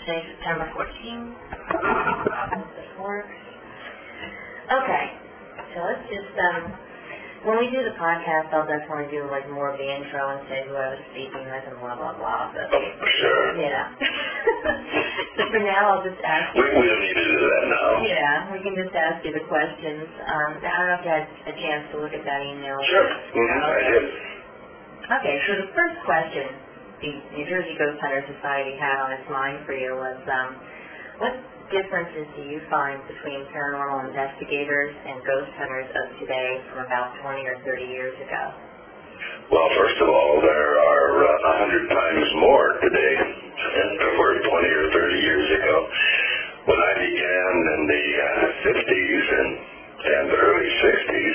Wednesday, September 14th. This works. Okay, so let's just, when we do the podcast, I'll definitely do like more of the intro and say who I was speaking with and blah, blah, blah. But, sure. Yeah. So for now, I'll just ask you. We don't need to do that now. Yeah, we can just ask you the questions. I don't know if you had a chance to look at that email. Sure. I did. Okay, so the first question the New Jersey Ghost Hunter Society had on its mind for you was, what differences do you find between paranormal investigators and ghost hunters of today from about 20 or 30 years ago? Well, first of all, there are 100 times more today than there were 20 or 30 years ago. When I began in the 50s and early 60s,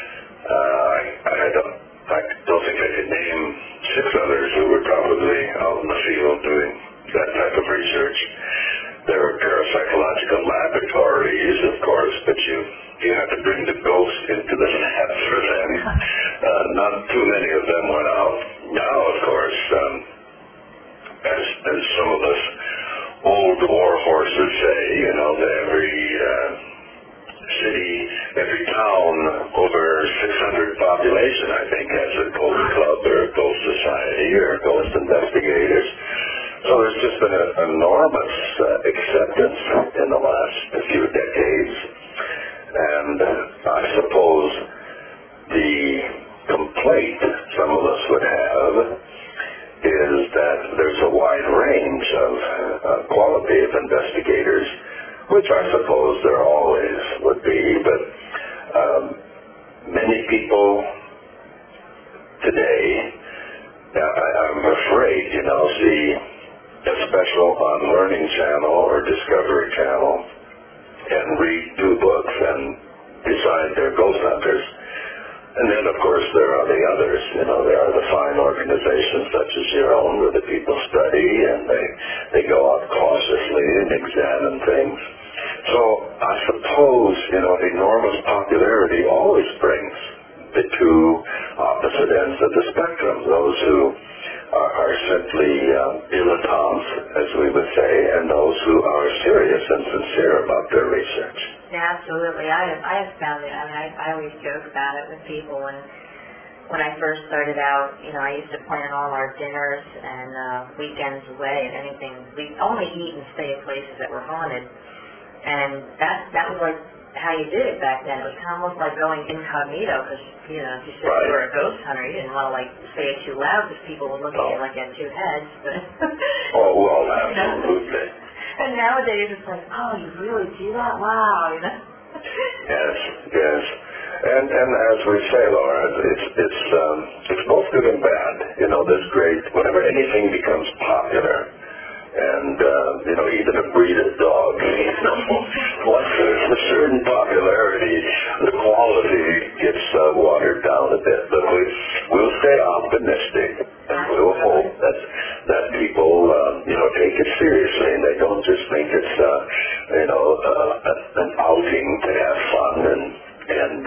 I don't think I could name 6 others who were probably out in the field doing that type of research. There were parapsychological laboratories, of course, but you have to bring the ghost into the lab for them. Not too many of them went out. Now, of course, as some of us old war horses say, that every city, every town over 600 population, I think, has a ghost club or a ghost society or ghost investigators. So there's just been an enormous acceptance in the last few decades. And I suppose the complaint some of us would have is that there's a wide range of qualitative investigators, which I suppose there always would be, but many people today, I'm afraid, see a special on Learning Channel or Discovery Channel and read 2 books and decide they're ghost hunters. And then, of course, there are the others. There are the fine organizations such as your own where the people study and they go out cautiously and examine things. So I suppose, enormous popularity always brings the 2 opposite ends of the spectrum. Those who are simply dilettantes, as we would say, and those who are serious and sincere about their research. Yeah, absolutely. I have found it. I always joke about it with people. When I first started out, I used to plan all our dinners and weekends away and anything. We only eat and stay at places that were haunted. And that was like how you did it back then. It was almost like going incognito because, if you said you were a ghost hunter, you didn't want to, say it too loud because people would look at you like you had 2 heads. But oh, well, absolutely. And nowadays it's like, oh, you really do that? Wow, Yes. And as we say, Laura, it's both good and bad. This great, whenever anything becomes popular, and, even a breed of dog, once there's a certain popularity, the quality gets watered down a bit. But we'll stay optimistic, and we'll hope that people, take it seriously, and they don't just think it's, an outing to have fun, and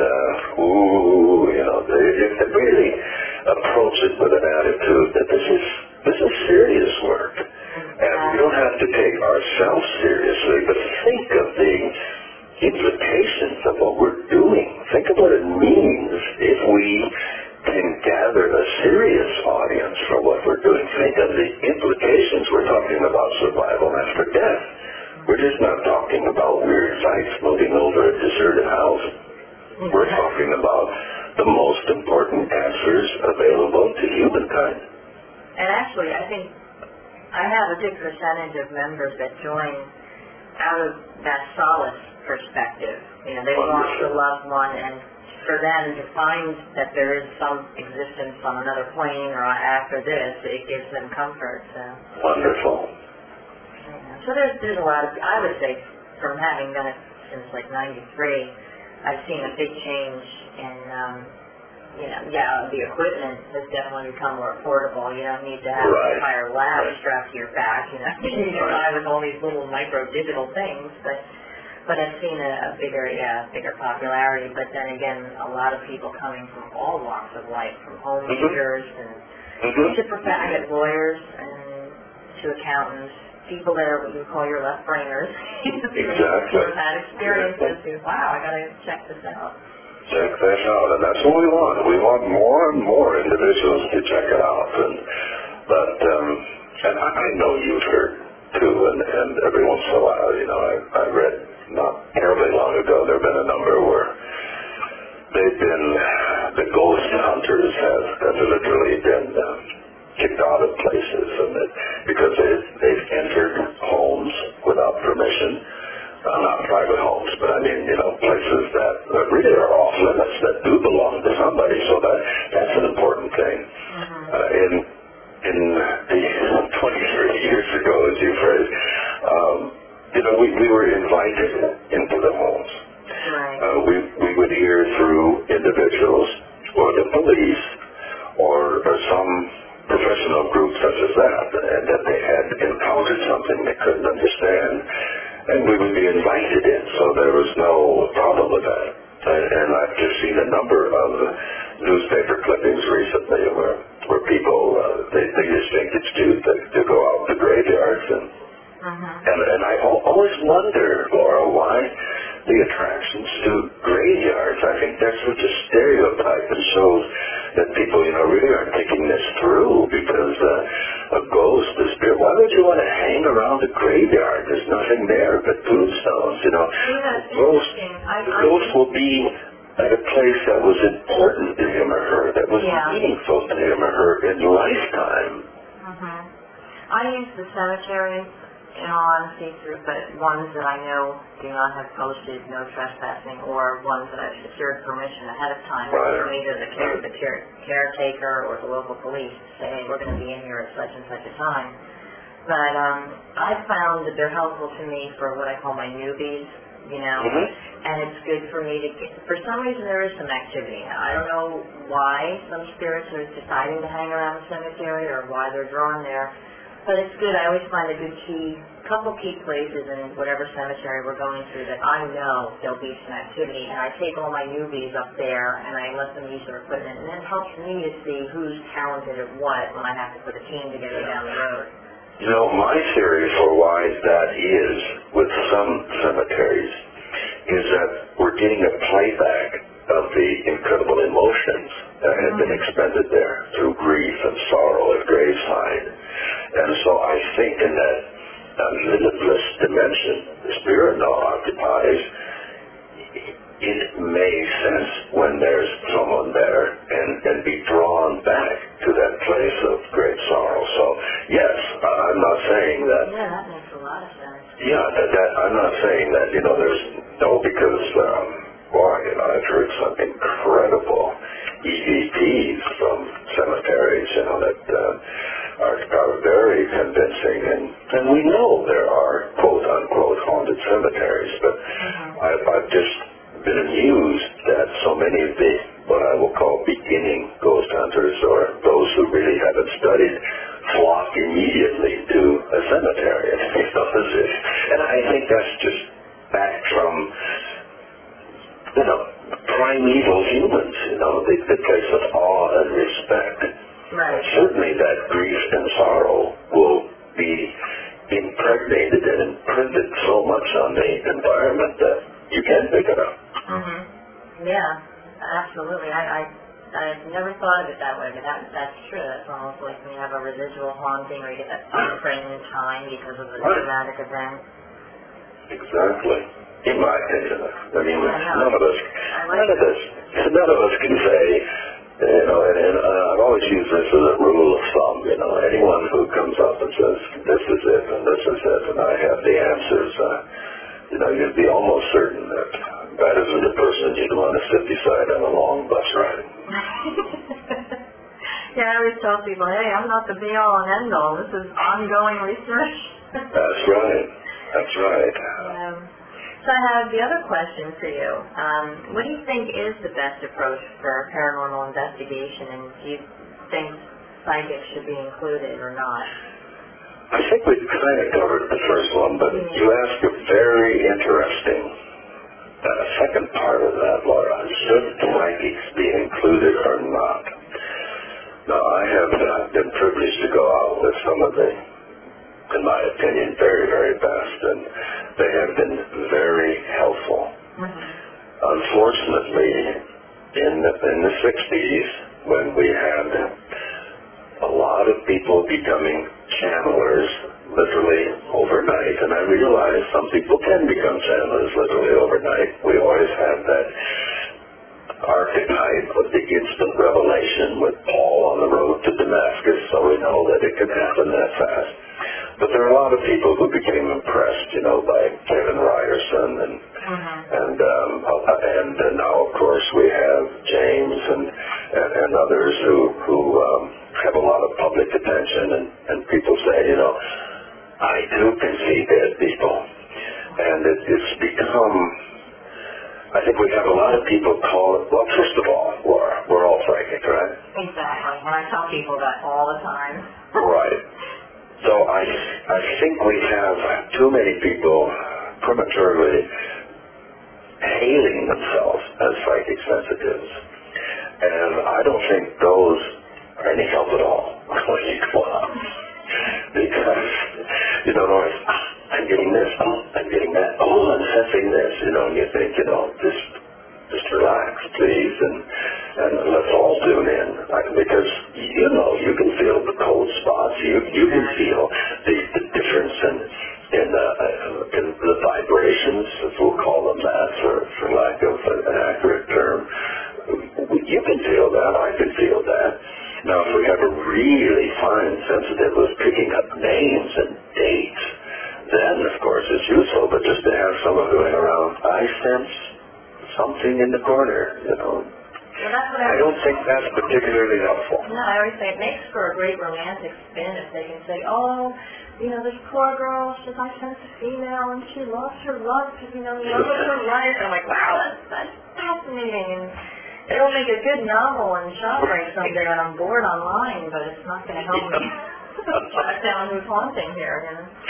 if they really approach it with an attitude that this is serious work. And we don't have to take ourselves seriously, but think of the implications of what we're doing. Think of what it means if we can gather a serious audience for what we're doing. Think of the implications. We're talking about survival after death. We're just not talking about weird sights moving over a deserted house. We're talking about the most important answers available to humankind. And actually, I think I have a good percentage of members that join out of that solace perspective. They lost a loved one, and for them to find that there is some existence on another plane or after this, it gives them comfort. So. Wonderful. So there's a lot of, I would say, from having done it since 93, I've seen a big change in, the equipment has definitely become more affordable. You don't need to have an entire lab strapped to your back. You can buy with all these little micro digital things, but I've seen a bigger popularity. But then again, a lot of people coming from all walks of life, from homemakers and to lawyers and to accountants, people that are what you call your left-brainers. Exactly. Who've had experiences who, wow, I got to check this out. Check that out, and that's what we want. We want more and more individuals to check it out. And I know you've heard too, and every once in a while, I read not terribly long ago, there have been a number where the ghost hunters have literally been kicked out of places, and because they've entered homes without permission. Not private homes, but I mean, places that really are off limits that do belong to somebody. So that's an important thing. In the 23 years ago, as you phrased, we were invited into the homes. Right. We would hear through individuals or the police or some professional group such as that, and that they had encountered something they couldn't understand. And we would be invited in, so there was no problem with that. And I've just seen a number of newspaper clippings recently where people, they just think it's due to go out to graveyards. And I always wonder, Laura, why the attractions to graveyards. I think that's such a stereotype and shows that people, really aren't thinking this through, because a ghost, a spirit, why would you want to hang around a graveyard? There's nothing there but tombstones, The ghost will be at a place that was important to him or her, that was meaningful to him or her in lifetime. I use the cemeteries, in all honesty, but ones that I know do not have posted no trespassing, or ones that I've secured permission ahead of time from either the caretaker or the local police to say, hey, we're going to be in here at such and such a time. But I've found that they're helpful to me for what I call my newbies, and it's good for me to get, for some reason there is some activity. I don't know why some spirits are deciding to hang around the cemetery or why they're drawn there. But it's good. I always find a good couple key places in whatever cemetery we're going through that I know there'll be some activity, and I take all my newbies up there and I let them use their equipment, and it helps me to see who's talented at what when I have to put a team together down the road. My theory for why that is with some cemeteries is that we're getting a playback of the incredible emotions that have been expended there through grief and sorrow at graveside. And so I think in that limitless dimension the spirit now occupies, it makes sense when there's someone there and be drawn back to that place of great sorrow. So yes, I'm not saying that. Yeah, that makes a lot of sense. Yeah, I'm not saying that, there's because I've heard some incredible EVPs from cemeteries, that are very convincing, and we know there are quote-unquote haunted cemeteries, but I've just been amused that so many of the, what I will call beginning ghost hunters, or those who really haven't studied, flock immediately to a cemetery. And I think that's just back from, primeval humans, the place of awe and respect. Right. Certainly that grief and sorrow will be impregnated and imprinted so much on the environment that you can pick it up. Yeah, absolutely. I've never thought of it that way, but that's true. That's almost like when you have a residual haunting, or you get that thumbprint in time because of a dramatic event. Exactly. In my opinion, none of us can say, and I've always used this as a rule of thumb, anyone who comes up and says, this is it, and this is it, and I have the answers, you'd be almost certain that isn't the person you'd want to sit beside on a long bus ride. Yeah, I always tell people, hey, I'm not the be-all and end-all. This is ongoing research. That's right. That's right. So I have the other question for you. What do you think is the best approach for paranormal investigation, and do you think psychics should be included or not? I think we kind of covered the first one, but you asked a very interesting second part of that, Laura. Should psychics be included or not? Now, I have been privileged to go out with some of the in my opinion, very, very best, and they have been very helpful. Unfortunately, in the 60s, when we had a lot of people becoming channelers literally overnight, and I realize some people can become channelers literally overnight. We always have that archetype of the instant revelation with Paul on the road to Damascus, so we know that it can happen that fast. But there are a lot of people who became impressed, by Kevin Ryerson and now of course we have James and others who have a lot of public attention, and people say, I too can see dead people, and it's become. I think we have a lot of people call it, well, first of all, we're all psychic, right? Exactly, and I tell people that all the time. Right. So I think we have too many people prematurely hailing themselves as psychic sensitives, and I don't think those are any help at all when you go out. Because, I'm getting this, I'm getting that, I'm sensing this, and you think, just relax, please, and let's all tune in. Because, you can feel the cold spots, you can feel the difference in the vibrations, if we'll call them that, for lack of an accurate term. You can feel that, I can feel that. Now, if we have a really fine sensitive who's picking up names and dates, then, of course, it's useful. But just to have someone going around, I sense something in the corner, Well, that's what I don't think that's particularly helpful. No, I always say it makes for a great romantic spin if they can say, this poor girl, I sense a female, and she lost her love because, the love of her life. I'm like, wow, that's fascinating. And it'll make a good novel and genre someday when I'm bored online, but it's not going to help me track down who's haunting here,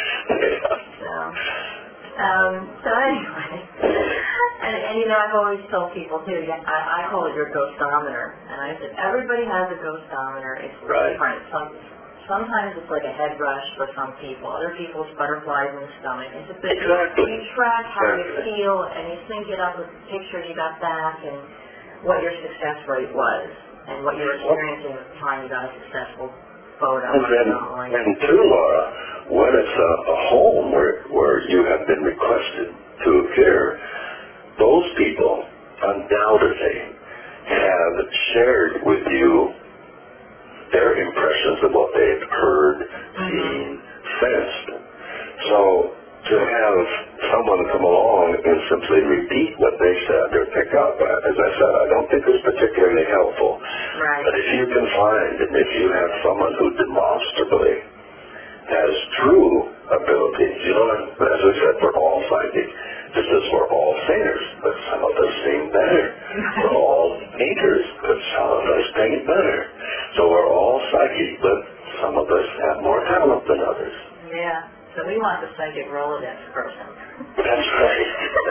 So anyway, and I've always told people too, I call it your ghostometer, and I said everybody has a ghostometer. It's different. Sometimes it's like a head rush for some people. Other people it's butterflies in the stomach. It's just that you track how you feel, and you sync it up with the pictures you got back, and what your success rate was, and what you were experiencing at the time you got a successful photo. And too, Laura, when it's a home where you have been requested to appear, those people undoubtedly have shared with you their impressions of what they've heard, seen, sensed. So to have someone come along and simply repeat what they said or pick up, as I said, I don't think it's particularly helpful. Right. But if you can find, and if you have someone who demonstrably has true abilities, as I said, we're all psychic, just as we're all singers, but some of us sing better. We're all painters, but some of us paint better. So we're all psychic, but some of us have more talent than others. Yeah. So we want the psychic Rolodex person. That's right.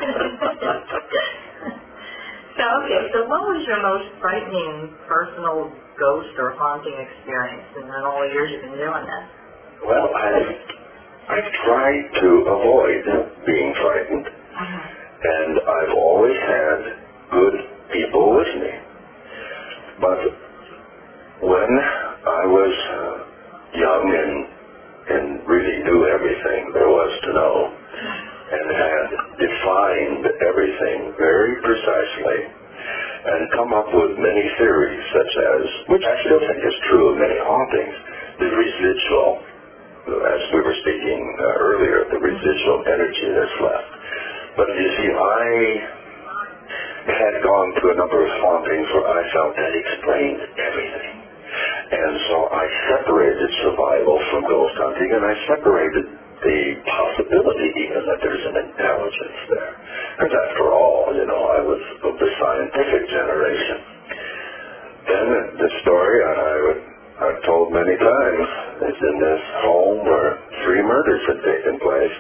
So what was your most frightening personal ghost or haunting experience in all the years you've been doing this? Well, I've tried to avoid being frightened, and I've always had good people with me. But when I was young and really knew everything there was to know, and had defined everything very precisely, and come up with many theories, such as, which I still think is true of many hauntings, the residual, as we were speaking earlier, the residual energy that's left. But you see, I had gone to a number of hauntings where I felt that explained everything. And so I separated survival from ghost hunting, and I separated the possibility even that there's an intelligence there. Because after all, I was of the scientific generation. Then the story I've told many times is in this home where 3 murders had taken place.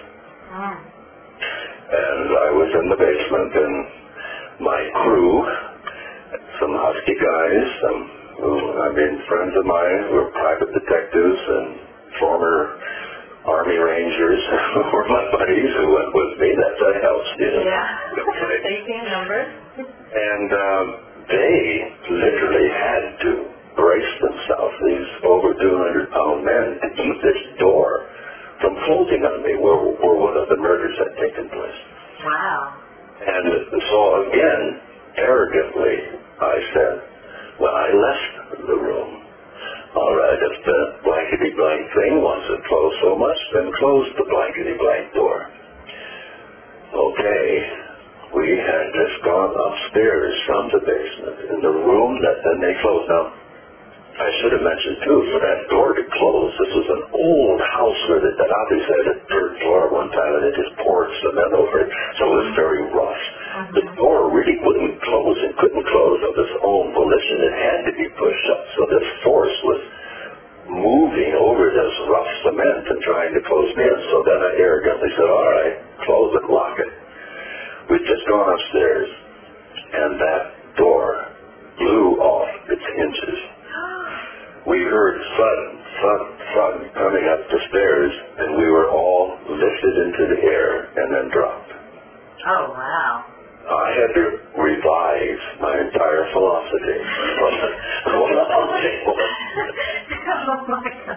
And I was in the basement, and my crew, some husky guys, friends of mine who were private detectives and former Army Rangers who were my buddies who went with me. That helps, you know. Yeah. Safety in numbers. And they literally had to brace themselves, these over 200-pound men, to keep this door from closing on me where one of the murders had taken place. Wow. And so again, arrogantly, I said, when I left the room, all right, if the blankety-blank thing wants it closed so much, then close the blankety-blank door. Okay, we had just gone upstairs from the basement in the room that then they closed. Now, I should have mentioned, too, for that door to close, this was an old house where that obviously had a dirt floor at one time, and it just poured cement over it, so it was very rough. The door really wouldn't close. It couldn't close of its own volition. It had to be pushed up. So this force was moving over this rough cement and trying to close me in. So then I arrogantly said, all right, close it, lock it. We'd just gone upstairs, and that door blew off its hinges. We heard thud coming up the stairs, and we were all lifted into the air and then dropped. Oh, wow. I had to revise my entire philosophy from the table. Oh, my God.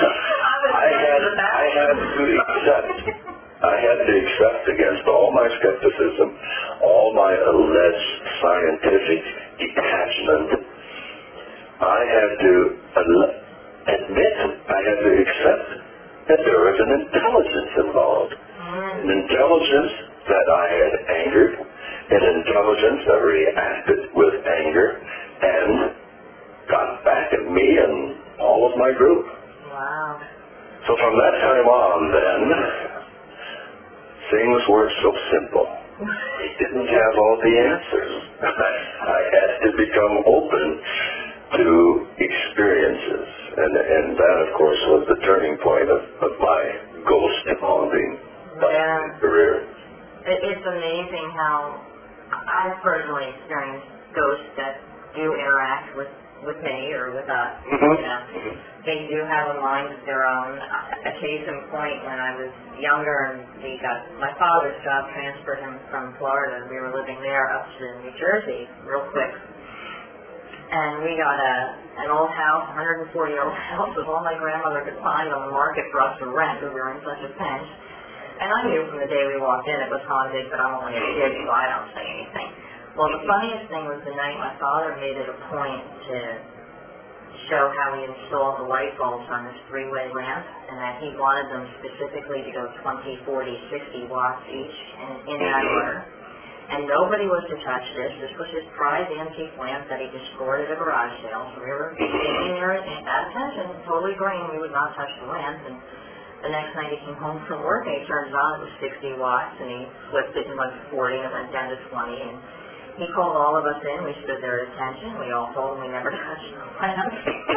I had to accept against all my skepticism, all my alleged scientific detachment. I had to admit, I had to accept that there was an intelligence involved. An intelligence that I had angered, an intelligence that reacted with anger and got back at me and all of my group. Wow. So from that time on, then, things were so simple. I didn't have all the answers. I had to become open to experiences. And that, of course, was the turning point of my ghost haunting career. It's amazing how I've personally experienced ghosts that do interact with me or with us. You know, they do have a mind of their own. A case in point, when I was younger and my father's job transferred him from Florida. We were living there up to New Jersey real quick. And we got an old house, 140-year-old house, with all my grandmother could find on the market for us to rent because we were in such a pinch. And I knew from the day we walked in it was haunted, but I'm only a kid, so I don't say anything. Well, the funniest thing was the night my father made it a point to show how he installed the light bulbs on this three-way lamp, and that he wanted them specifically to go 20, 40, 60 watts each, in that order. And nobody was to touch this. This was his prized antique lamp that he just scored at a garage sale. So we were sitting there at attention, totally agreeing we would not touch the lamp. And the next night he came home from work and he turned it on. It was 60 watts, and he flipped it and went to 40 and it went down to 20. And he called all of us in. We stood there at attention. We all told him we never touched the lamp.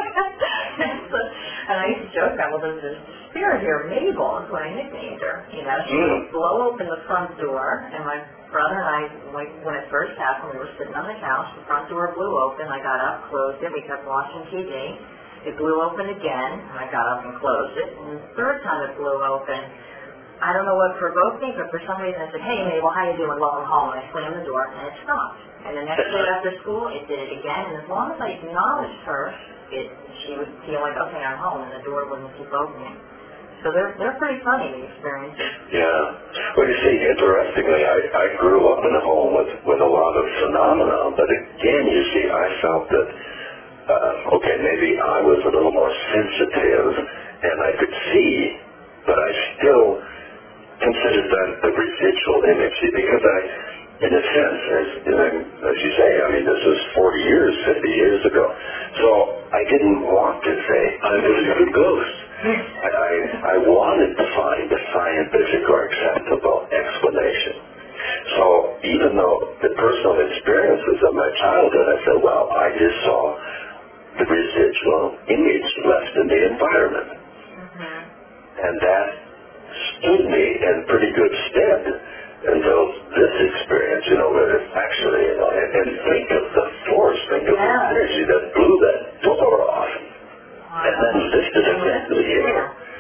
And I used to joke about, well, there's this spirit here, Mabel is what I nicknamed her. You know, she would blow open the front door, and my brother and I, when it first happened, we were sitting on the couch. The front door blew open. I got up, closed it. We kept watching TV. It blew open again, and I got up and closed it. And the third time it blew open, I don't know what provoked me, but for some reason I said, hey, Mabel, how you doing? Welcome home. And I slammed the door, and it stopped. And the next day after school, it did it again. And as long as I acknowledged her, she would feel like, okay, I'm home, and the door wouldn't keep opening. So they're pretty funny, the experiences. Yeah. Well, you see, interestingly, I grew up in a home with a lot of phenomena, but again, you see, I felt that, okay, maybe I was a little more sensitive, and I could see, but I still considered that the residual image, because I, in a sense, as you say, I mean, this was 40 years, 50 years ago, so I didn't want to say, I believe in ghosts. I wanted to find a scientific or acceptable explanation. So even though the personal experiences of my childhood, I said, well, I just saw the residual image left in the environment. And that stood me in pretty good stead until this experience, you know, where it actually, and think of the force, think of the energy that blew that door off. And then lifted it back to the air.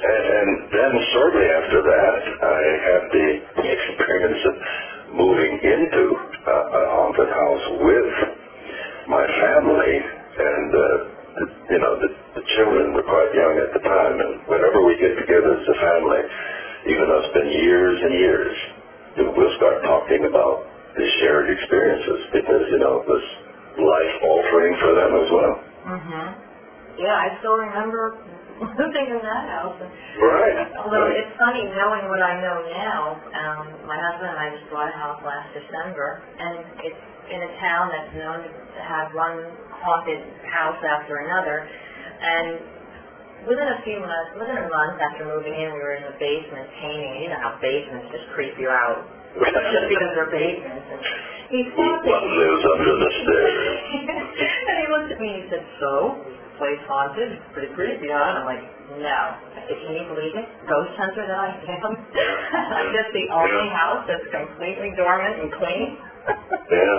And then shortly after that, I had the experience of moving into a haunted house with my family, and the children were quite young at the time, and whenever we get together as a family, even though it's been years and years, we'll start talking about the shared experiences, because, it was life-altering for them as well. Mm-hmm. Yeah, I still remember living in that house. Right. Although it's funny, knowing what I know now, my husband and I just bought a house last December, and it's in a town that's known to have one haunted house after another, and within a month after moving in, we were in the basement painting. You know how basements just creep you out, just because they're basements. And he stopped One lives under the stairs. and he looked at me and he said, "So, this place haunted? It's pretty creepy, huh?" And I'm like, "No." I said, "Can you believe it? Ghost hunter that I am? I'm just the only house that's completely dormant and clean." Yeah.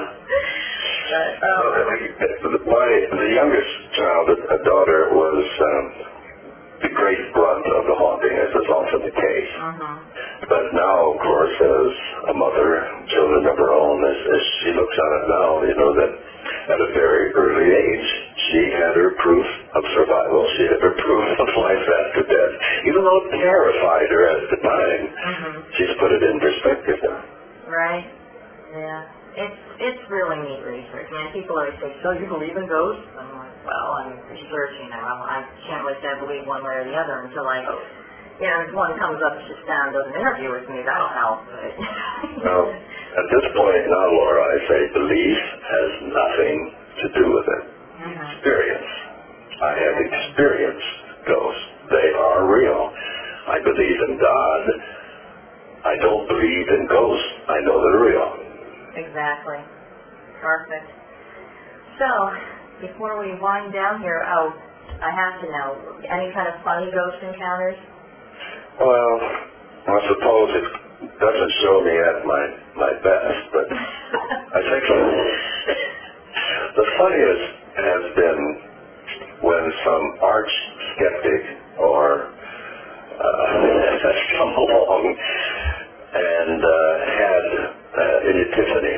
The youngest child, a daughter, was the great brunt of the haunting, as is often the case. Uh-huh. But now, of course, as a mother, children of her own, as she looks on it now, that at a very early age, she had her proof of survival. She had her proof of life after death. Even though it terrified her at the time, she's put it in perspective now. Right. Yeah. It's really neat research. Man, people always say, "So you believe in ghosts?" I'm like, "Well, I'm researching them. I can't really say I believe one way or the other until if one comes up, sits down, does an interview with me, that'll help." Well, at this point now, Laura, I say belief has nothing to do with it. Experience. I have experienced ghosts. They are real. I believe in God. I don't believe in ghosts. I know they're real. Exactly. Perfect. So, before we wind down here, I have to know, any kind of funny ghost encounters? Well, I suppose it doesn't show me at my best, but I think the funniest has been when some arch skeptic or has come along and had an epiphany,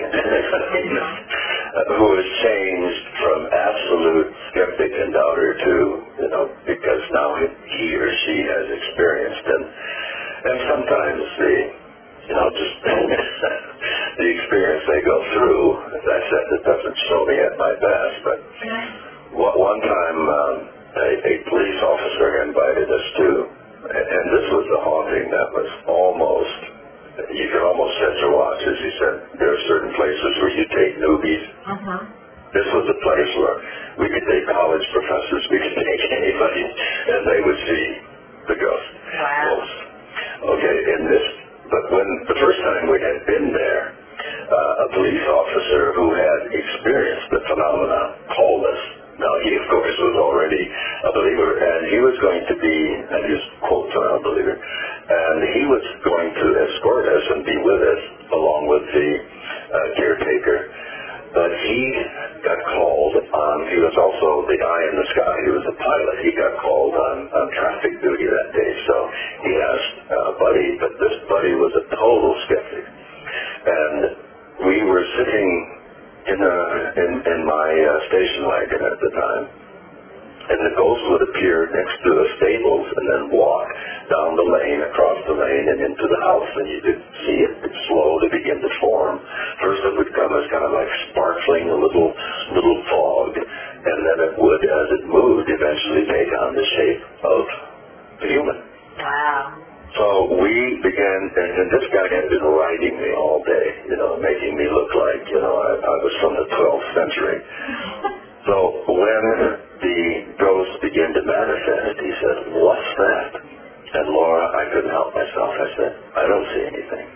who has changed from absolute skeptic and doubter to, because now he or she has experienced, and sometimes just the experience they go through, as I said, it doesn't show me at my best, but one time a police officer invited us to, and this was a haunting that was almost, you could almost set your watches. He said, there are certain places where you take newbies. This was a place where we could take college professors, we could take anybody, and they would see the ghost. Wow. Okay, but when the first time we had been there, a police officer who had experienced the phenomena called us. Now, he, of course, was already a believer, and he was going to be, and his quotes are a believer, and he was going to escort us and be with us, along with the caretaker. But he got called on, he was also the eye in the sky, he was a pilot. He got called on traffic duty that day, so he asked Buddy, but this Buddy was a total skeptic. And we were sitting in my station wagon at the time, and the ghost would appear next to the stables and then walk down the lane, across the lane, and into the house, and you could see it slowly begin to form. First it would come as kind of like sparkling, a little fog, and then it would, as it moved, eventually take on the shape of a human. Wow. So we began, and this guy had been riding me all day, making me look like, I was from the 12th century. So when the ghost began to manifest, he said, "What's that?" And Laura, I couldn't help myself. I said, "I don't see anything."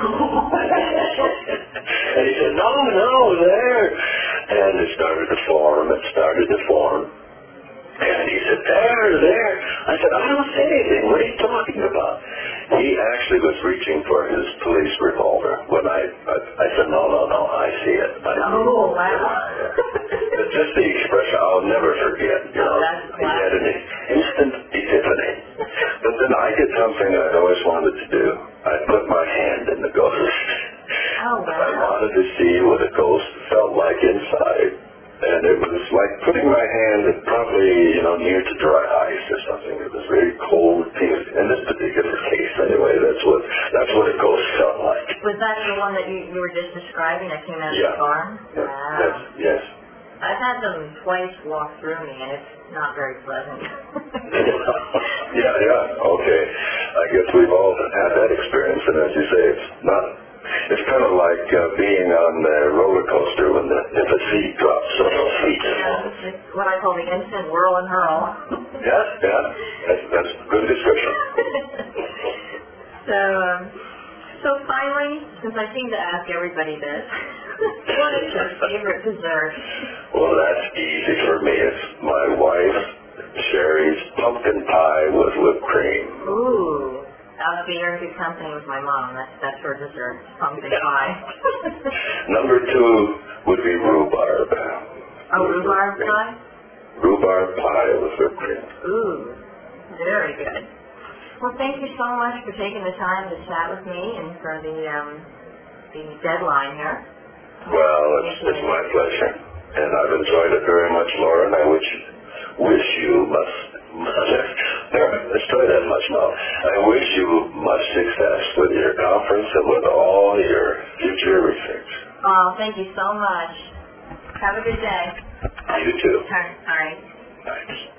And he said, No, there. And it started to form. And he said, there. I said, "I don't see anything. What are you talking about?" He actually was reaching for his police revolver when I said, no, I see it. Oh, wow. Just the expression, I'll never forget. He had an instant epiphany. But then I did something I'd always wanted to do. I put my hand in the ghost. Oh, wow. I wanted to see what a ghost felt like inside. And it was like putting my hand probably, near to dry ice or something. It was very cold. In this particular case, anyway, that's what a ghost felt like. Was that the one that you were just describing that came out of the farm? Yeah. Wow. Yes. I've had them twice walk through me, and it's not very pleasant. Yeah. Okay. I guess we've all had that experience, and as you say, it's kind of like being on the roller coaster when if a seat drops several feet. Yeah, it's what I call the instant whirl and hurl. Yeah. That's a good description. So finally, since I seem to ask everybody this, what is your favorite dessert? Well, that's easy for me. It's my wife, Sherry's pumpkin pie with whipped cream. Ooh. I'll be in good company with my mom. That's her dessert, pumpkin pie. Number 2 would be rhubarb. Oh, rhubarb pie? Rhubarb pie with whipped cream. Ooh, very good. Well, thank you so much for taking the time to chat with me and for the deadline here. Well, it's my pleasure. And I've enjoyed it very much, Laura, and I wish you let's try that much now. I wish you much success with your conference and with all your future research. Oh, thank you so much. Have a good day. You too. All right. Thanks.